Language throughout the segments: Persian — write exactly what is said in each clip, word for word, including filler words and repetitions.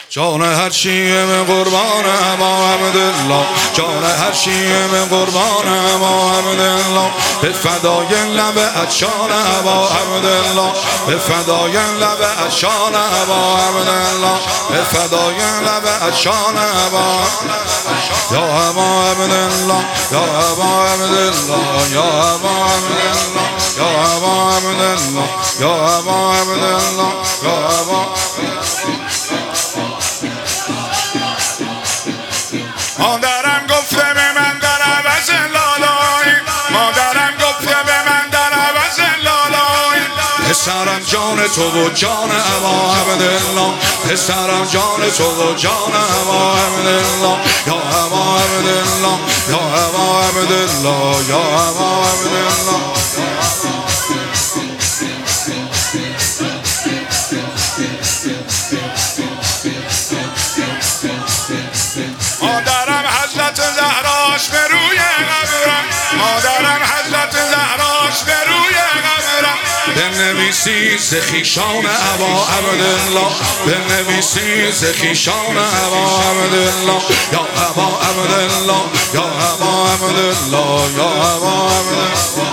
جان هر شیم قربان ابا عبدالله، جان هر شیم قربان ابا عبدالله، به فدای لب عطشان ابا عبدالله، به فدای لب عطشان ابا عبدالله، به فدای لب عطشان ابا. یا ابا عبدالله، یا ابا عبدالله، یا ابا عبدالله، یا ابا عبدالله، یا ابا عبدالله، یا ابا. مادرم گفته به من در عوض لالایی، مادرم گفته به من در عوض لالایی، پسرم جان تو و جان ابا عبدالله، پسرم جان تو و جان ابا عبدالله، یا ابا عبدالله، یا ابا عبدالله، یا ابا عبدالله. مادرم حضرت زهراش به روی قبرم، مادرم حضرت زهراش به روی قبرم، بنویسی ز خویشان ابا عبدالله، بنویسی ز خویشان ابا عبدالله، یا ابا عبدالله، یا ابا عبدالله، یا ابا عبدالله.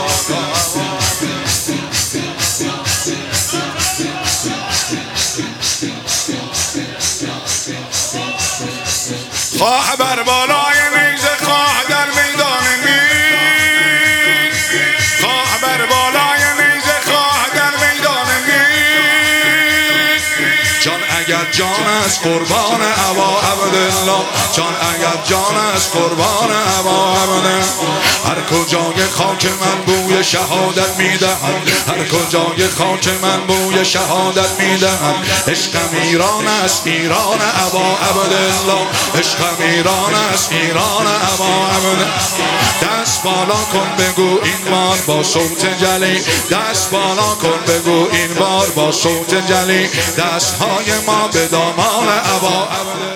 خواه بر بالای نیزه، خواه در میدان مین، خواه بر بالای نیزه، خواه در میدان مین. جان اگر جان است قربان ابا عبدالله، جان اگر جان است قربان ابا عبدالله. هر کجای خاک من بوی شهادت میدهد، هر کجای خاک من بوی شهادت میدهد. عشقم ایران است، ایران ابا عبدالله، عشقم ایران است، ایران ابا عبدالله. دست بالا کن بگو این بار با صوت جلی، دست بالا کن بگو این بار با صوت جلی. دست های ما به دامان ابا عبدالله.